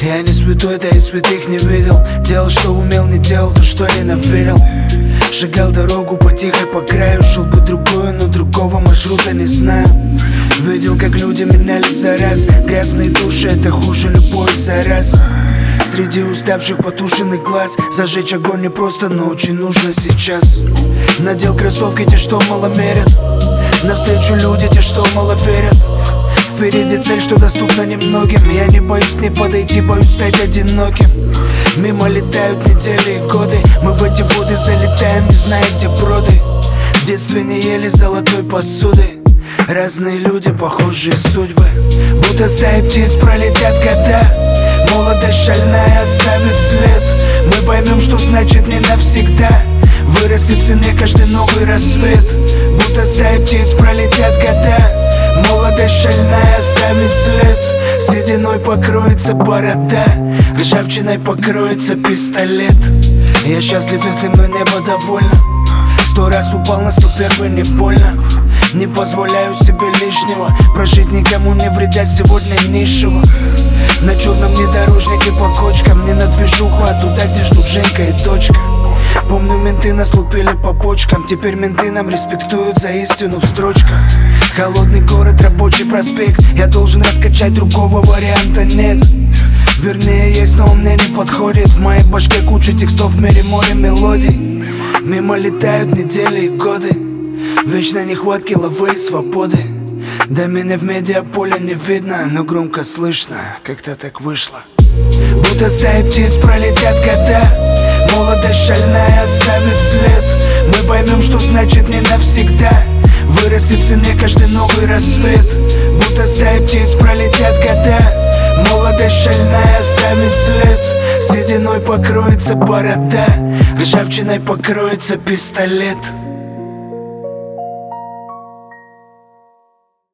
Я не святой, да и святых не видел. Делал, что умел, не делал то, что ненавидел. Шагал дорогу потихо по краю. Шел бы другую, но другого маршрута не знаю. Видел, как люди менялись за раз. Грязные души, это хуже любой зараз. Среди уставших потушенных глаз зажечь огонь не просто, но очень нужно сейчас. Надел кроссовки те, что мало мерят. Навстречу люди, те, что мало верят. Впереди цель, что доступна немногим. Я не боюсь к ней подойти, боюсь стать одиноким. Мимо летают недели и годы. Мы в эти годы залетаем, не зная, где броды. В детстве не ели золотой посуды. Разные люди, похожие судьбы. Будто стаи птиц пролетят года. Молодость шальная оставит след. Мы поймем, что значит не навсегда. Вырастет в цене каждый новый рассвет. Будто стаи птиц пролетят года. Молодость шальная оставит след. Сединой покроется борода, ржавчиной покроется пистолет. Я счастлив, если мной небо довольно. 100 раз упал на 101, не больно. Не позволяю себе лишнего. Прожить никому не вредя сегодня нищего. На черном внедорожнике по кочкам. Не на движуху, а туда, где ждут Женька и дочка. Помню, менты нас лупили по почкам. Теперь менты нам респектуют за истину в строчках. Холодный город, рабочий проспект. Я должен раскачать, другого варианта нет. Вернее есть, но он мне не подходит. В моей башке куча текстов, в мире море мелодий. Мимо летают недели и годы. Вечной нехватки лавы и свободы. Да меня в медиаполе не видно, но громко слышно, как-то так вышло. Будто стаи птиц пролетят года. Молодость шальная оставит след. Мы поймем, что значит не навсегда. Вырастет в цене каждый новый рассвет. Будто стаи птиц пролетят года. Молодость шальная оставит след. Сединой покроется борода, ржавчиной покроется пистолет.